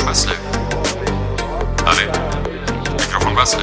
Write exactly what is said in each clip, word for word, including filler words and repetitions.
وصله. بله میکروفون وصله.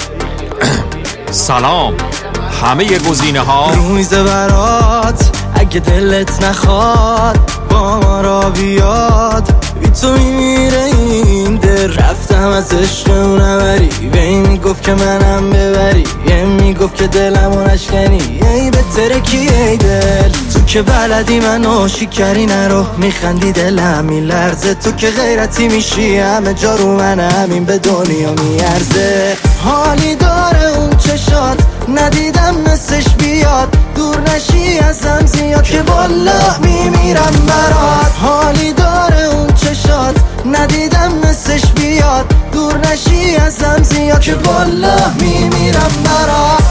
سلام. همه گزینه ها رو میزه برات، اگه دلت نخواد با ما را بیاد. بی تو میمیره این دل، رفتم از عشق اون نبری. وی میگفت که منم ببری، یه میگفت که دلمو نشکنی. ای بهتره کی ای دل، تو که بلدی منو شکری نرو. میخندی دلم میلرزه، تو که غیرتی میشی همه جا رو من، همین به دنیا میارزه. حالی داره اون چشات، ندیدم مثلش بیاد. دور نشی ازم زیاد که والله میمیرم برات. حالی داره اون چشات، ندیدم مثلش بیاد. دور نشی ازم زیاد که والله میمیرم برات.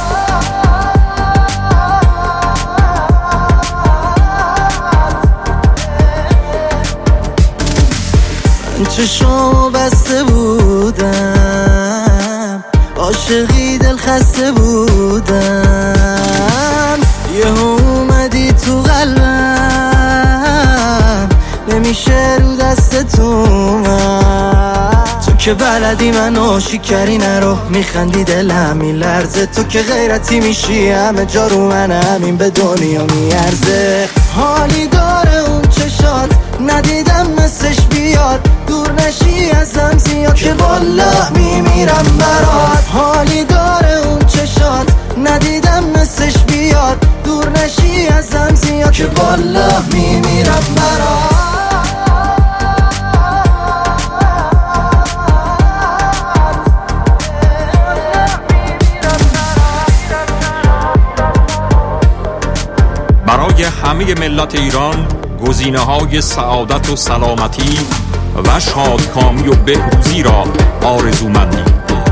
من چشمو بسته بودم، عاشقی دل خسته بودم. یه اومدی تو قلبم، نمیشه رو دست تو من. تو که بلدی منو شکری نرو. میخندی دلم میلرزه، تو که غیرتی میشی همه جا رو من، همین به دنیا میارزه. حالی داره اون چشات، ندیدم مثلش بیاد. دور نشی ازم زیاد که والله میمیرم برات. حالی داره اون چشات، ندیدم مثلش بیاد. دور نشی ازم زیاد که والله میمیرم برات. برای همه ملت ایران گزینه های سعادت و سلامتی و شادکامی و بهروزی را آرزومندیم.